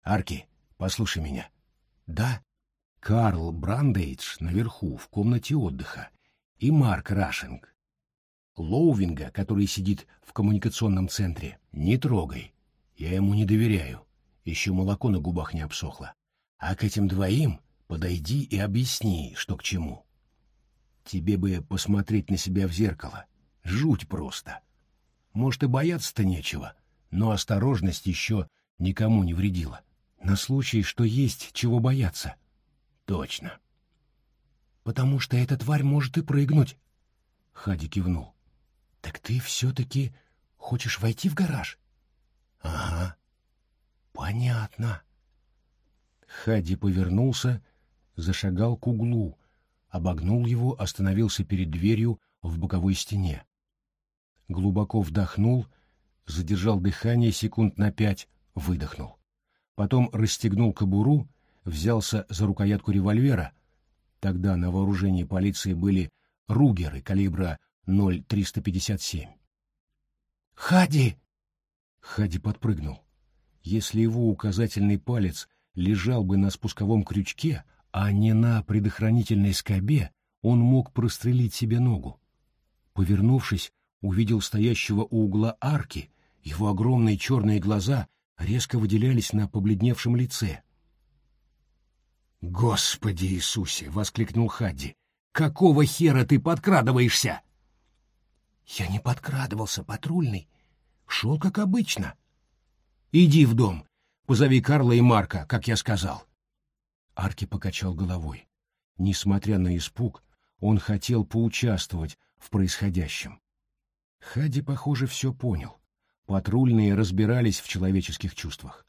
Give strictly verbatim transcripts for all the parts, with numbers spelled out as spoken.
Арки, послушай меня. Да? Карл Брандейдж наверху, в комнате отдыха, и Марк Рашинг. Лоувинга, который сидит в коммуникационном центре, не трогай. Я ему не доверяю. Еще молоко на губах не обсохло. А к этим двоим подойди и объясни, что к чему. Тебе бы посмотреть на себя в зеркало. Жуть просто. Может, и бояться-то нечего, но осторожность еще никому не вредила. На случай, что есть чего бояться. Точно. Потому что эта тварь может и прыгнуть. Хади кивнул. Так ты все-таки хочешь войти в гараж? Ага. Понятно. Хади повернулся, зашагал к углу, обогнул его, остановился перед дверью в боковой стене. Глубоко вдохнул, задержал дыхание секунд на пять, выдохнул. Потом расстегнул кобуру, взялся за рукоятку револьвера. Тогда на вооружении полиции были ругеры калибра ноль триста пятьдесят семь. «Хади!» Хади подпрыгнул. Если его указательный палец лежал бы на спусковом крючке, а не на предохранительной скобе, он мог прострелить себе ногу. Повернувшись, увидел стоящего у угла Арки, его огромные черные глаза резко выделялись на побледневшем лице. «Господи Иисусе!» — воскликнул Хадди. «Какого хера ты подкрадываешься?» «Я не подкрадывался, патрульный. Шел как обычно». «Иди в дом, позови Карла и Марка, как я сказал». Арки покачал головой. Несмотря на испуг, он хотел поучаствовать в происходящем. Хадди, похоже, все понял. Патрульные разбирались в человеческих чувствах.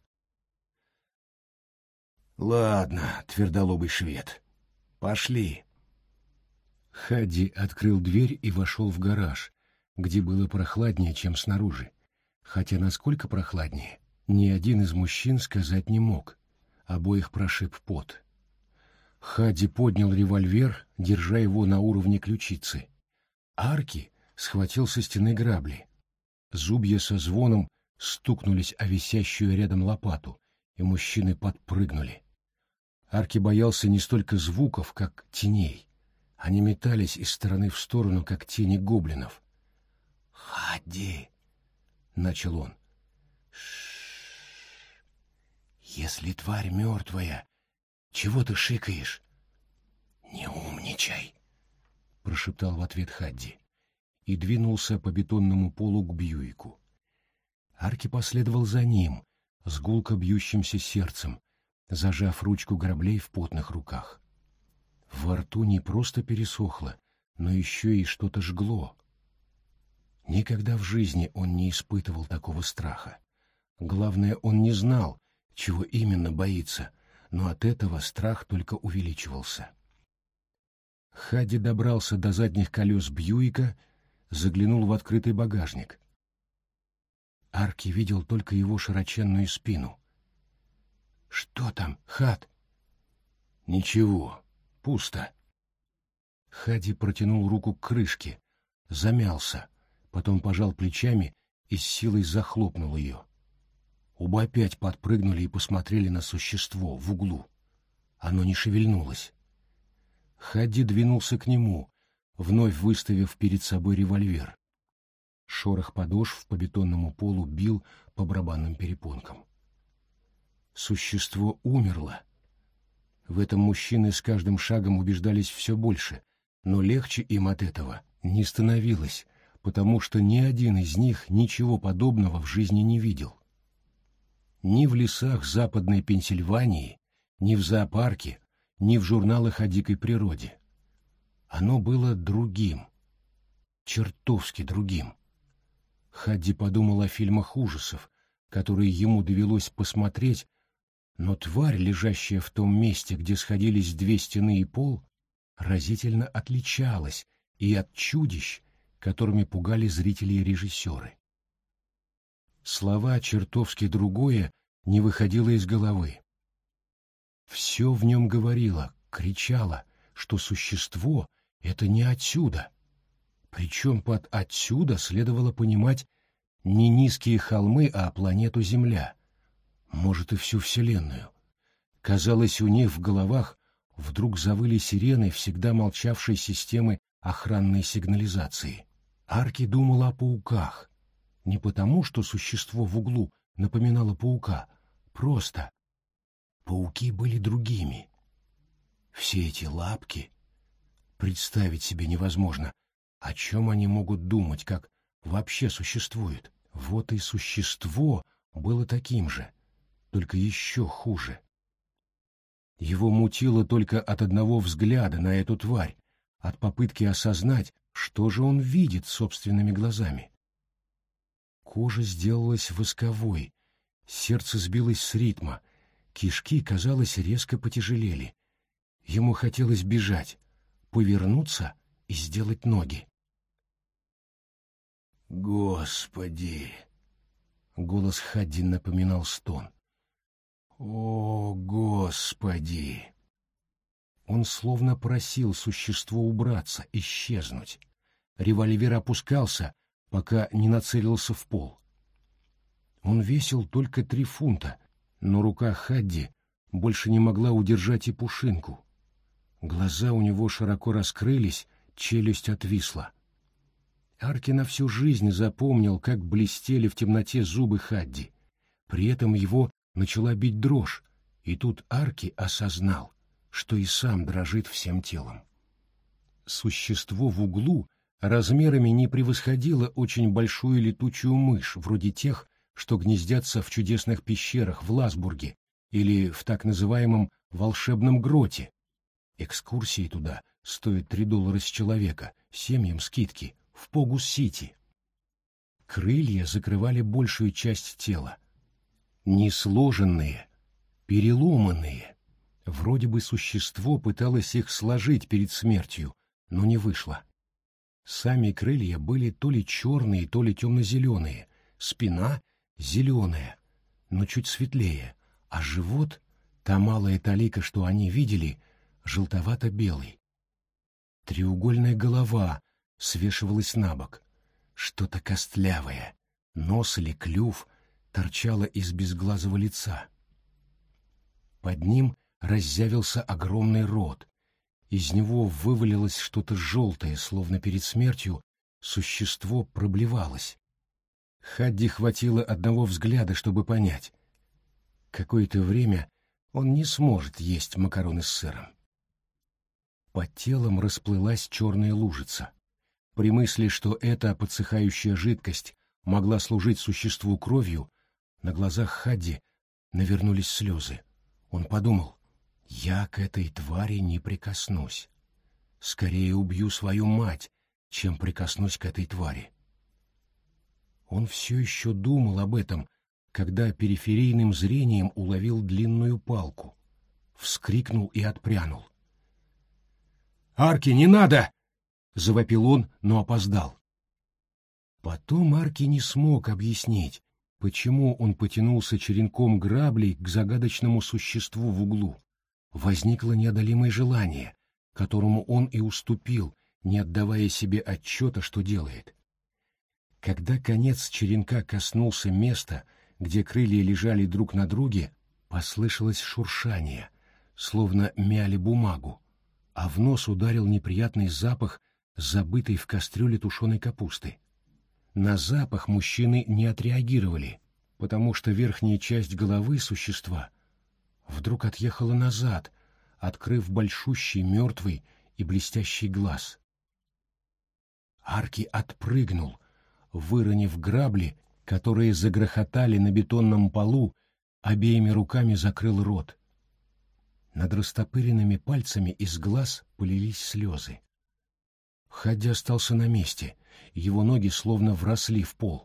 «Ладно, твердолобый швед, пошли». Хадди открыл дверь и вошел в гараж, где было прохладнее, чем снаружи. Хотя насколько прохладнее, ни один из мужчин сказать не мог. Обоих прошиб пот. Хадди поднял револьвер, держа его на уровне ключицы. Арки схватил со стены грабли. Зубья со звоном стукнулись о висящую рядом лопату, и мужчины подпрыгнули. Арки боялся не столько звуков, как теней. Они метались из стороны в сторону, как тени гоблинов. «Хадди!» — начал он. «Ш-ш-ш! Если тварь мертвая, чего ты шикаешь?» «Не умничай!» — прошептал в ответ Хадди и двинулся по бетонному полу к Бьюику. Арки последовал за ним, с гулко бьющимся сердцем, зажав ручку граблей в потных руках. Во рту не просто пересохло, но еще и что-то жгло. Никогда в жизни он не испытывал такого страха. Главное, он не знал, чего именно боится, но от этого страх только увеличивался. Хадди добрался до задних колес Бьюика, заглянул в открытый багажник. Арки видел только его широченную спину. «Что там, Хад?» «Ничего, пусто». Хадди протянул руку к крышке, замялся, потом пожал плечами и с силой захлопнул ее. Оба опять подпрыгнули и посмотрели на существо в углу. Оно не шевельнулось. Хадди двинулся к нему, вновь выставив перед собой револьвер. Шорох подошв по бетонному полу бил по барабанным перепонкам. Существо умерло. В этом мужчины с каждым шагом убеждались все больше, но легче им от этого не становилось, потому что ни один из них ничего подобного в жизни не видел. Ни в лесах Западной Пенсильвании, ни в зоопарке, ни в журналах о дикой природе. Оно было другим, чертовски другим. Хадди подумал о фильмах ужасов, которые ему довелось посмотреть, но тварь, лежащая в том месте, где сходились две стены и пол, разительно отличалась и от чудищ, которыми пугали зрители и режиссеры. Слова «чертовски другое» не выходило из головы. Все в нем говорило, кричало, что существо — это не отсюда. Причем под «отсюда» следовало понимать не низкие холмы, а планету Земля. Может, и всю Вселенную. Казалось, у них в головах вдруг завыли сирены всегда молчавшей системы охранной сигнализации. Арки думала о пауках. Не потому, что существо в углу напоминало паука, просто пауки были другими. Все эти лапки, представить себе невозможно, о чем они могут думать, как вообще существуют. Вот и существо было таким же, только еще хуже. Его мутило только от одного взгляда на эту тварь, от попытки осознать, что же он видит собственными глазами. Кожа сделалась восковой, сердце сбилось с ритма, кишки, казалось, резко потяжелели. Ему хотелось бежать, повернуться и сделать ноги. «Господи!» — голос Хадди напоминал стон. «О, Господи!» Он словно просил существо убраться, исчезнуть. Револьвер опускался, пока не нацелился в пол. Он весил только три фунта, но рука Хадди больше не могла удержать и пушинку. Глаза у него широко раскрылись, челюсть отвисла. Арки на всю жизнь запомнил, как блестели в темноте зубы Хадди. При этом его начала бить дрожь, и тут Арки осознал, что и сам дрожит всем телом. Существо в углу размерами не превосходило очень большую летучую мышь, вроде тех, что гнездятся в чудесных пещерах в Ласбурге или в так называемом волшебном гроте. Экскурсии туда стоят три доллара с человека, семьям скидки, в Погус-Сити. Крылья закрывали большую часть тела. Несложенные, переломанные. Вроде бы существо пыталось их сложить перед смертью, но не вышло. Сами крылья были то ли черные, то ли темно-зеленые, спина зеленая, но чуть светлее, а живот, та малая талика, что они видели, желтовато-белый. Треугольная голова свешивалась на бок, что-то костлявое, нос или клюв торчало из безглазого лица. Под ним раззявился огромный рот, из него вывалилось что-то желтое, словно перед смертью существо проблевалось. Хадди хватило одного взгляда, чтобы понять. Какое-то время он не сможет есть макароны с сыром. Под телом расплылась черная лужица. При мысли, что эта подсыхающая жидкость могла служить существу кровью, на глазах Хадди навернулись слезы. Он подумал: «Я к этой твари не прикоснусь. Скорее убью свою мать, чем прикоснусь к этой твари». Он все еще думал об этом, когда периферийным зрением уловил длинную палку. Вскрикнул и отпрянул. «Арки, не надо!» — завопил он, но опоздал. Потом Арки не смог объяснить, почему он потянулся черенком граблей к загадочному существу в углу. Возникло неодолимое желание, которому он и уступил, не отдавая себе отчета, что делает. Когда конец черенка коснулся места, где крылья лежали друг на друге, послышалось шуршание, словно мяли бумагу, а в нос ударил неприятный запах забытой в кастрюле тушеной капусты. На запах мужчины не отреагировали, потому что верхняя часть головы существа вдруг отъехала назад, открыв большущий мертвый и блестящий глаз. Арки отпрыгнул, выронив грабли, которые загрохотали на бетонном полу, обеими руками закрыл рот. Над растопыренными пальцами из глаз полились слезы. Хадди остался на месте, его ноги словно вросли в пол.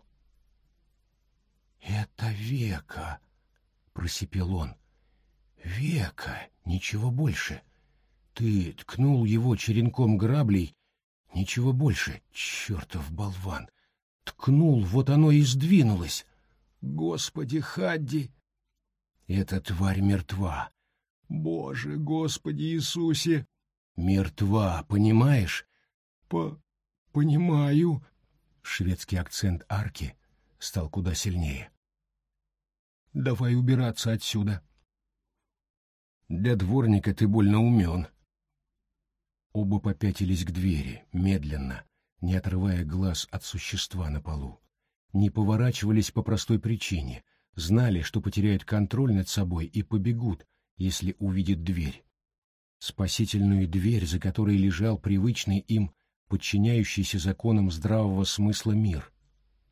«Это века!» — просипел он. «Века, ничего больше. Ты ткнул его черенком граблей, ничего больше, чертов болван. Ткнул, вот оно и сдвинулось. Господи, Хадди! Эта тварь мертва. Боже, Господи Иисусе! Мертва, понимаешь? По... понимаю». Шведский акцент Арки стал куда сильнее. Давай убираться отсюда. Для дворника ты больно умен. Оба попятились к двери, медленно, не отрывая глаз от существа на полу. Не поворачивались по простой причине, знали, что потеряют контроль над собой и побегут, если увидят дверь. Спасительную дверь, за которой лежал привычный им, подчиняющийся законам здравого смысла мир,